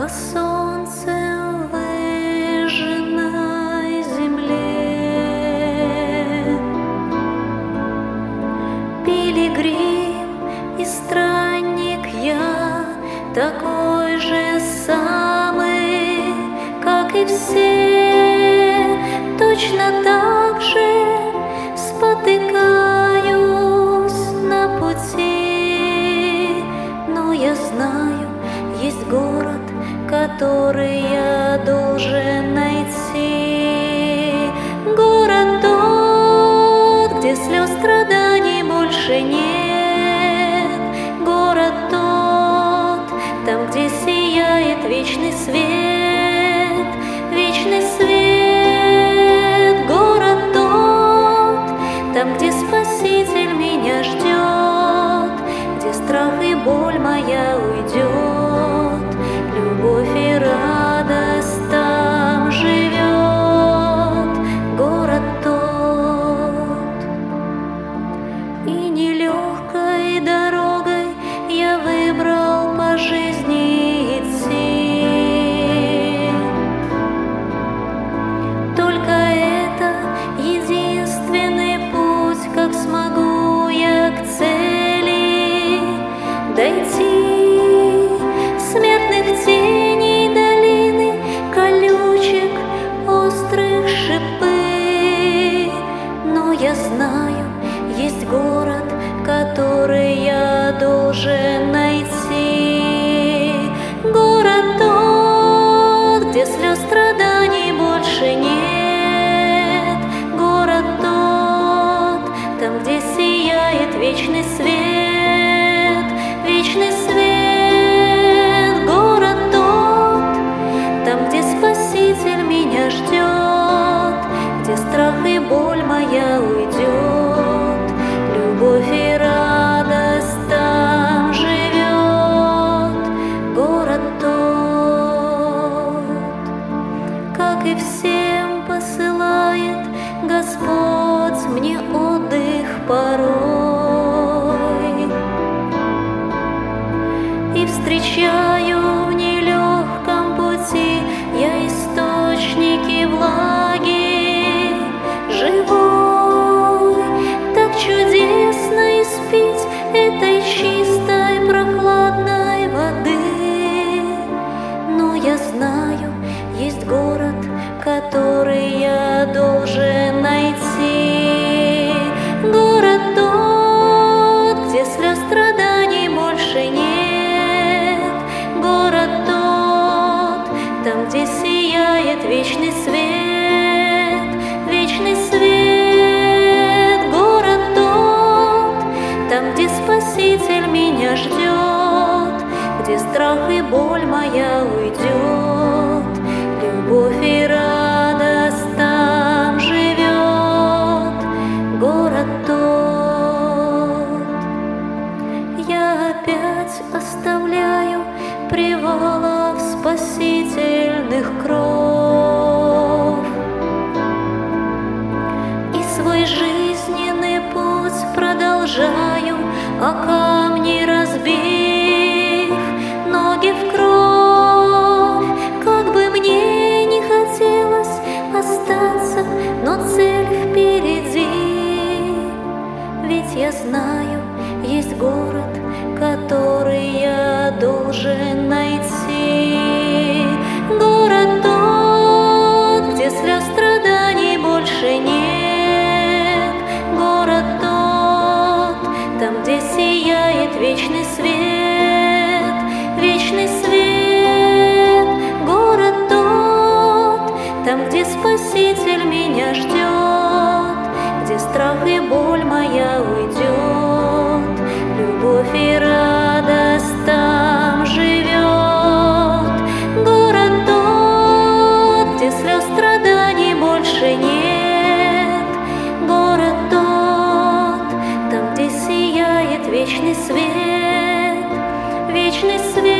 по солнцем выжженной земле. Пилигрим и странник я, такой же самый, как и все, точно так же спотыкаюсь на пути, но я знаю, есть город, который я должен найти. Город тот, где слез, страданий больше нет. Город тот, там, где сияет вечный свет, вечный свет. Город тот, там, где Спаситель меня ждет, где страх и боль моя уйдет. Любовь и радость там живет. Город тот. И нелегкой дорогой я выбрал по жизни идти. Только это единственный путь, как смогу я к цели дойти. Смертных теней долины, колючек, острых шипы. Но я знаю, есть город, который я должен найти. Город тот, где слез, страданий больше нет. Город тот, там, где сияет вечный свет, вечный свет. Спаситель меня ждет, где страх и боль моя уйдет. Любовь и радость там живет. Город тот, как и всем посылает Господь мне отдых порой. И встречаю в нелегком пути я источники влаги живой. Так чудесно испить этой чистой прохладной воды. Но я знаю, есть город, который я должен найти. Город тот, где слез, страданий больше нет. Город тот, там, где сияет вечный свет, вечный свет. Город тот, там, где Спаситель меня ждет, где страх и боль моя уйдет. Любовь и радость там живет. Город тот. Я опять оставляю привалов спасительных кров и свой жизненный путь продолжаю, а камни разбив, ноги в кровь. Как бы мне не хотелось остаться, но цель впереди. Ведь я знаю, есть город, который я должен найти. Город тот, где слез, страданий больше нет. Город тот, там, где сияет вечный свет, вечный свет. Город тот, там, где Спаситель меня ждет, где страх и боль моя уйдет. Любовь и радость там живет. Город тот, где слез, страданий больше нет. Город тот, там, где сияет вечный свет, вечный свет.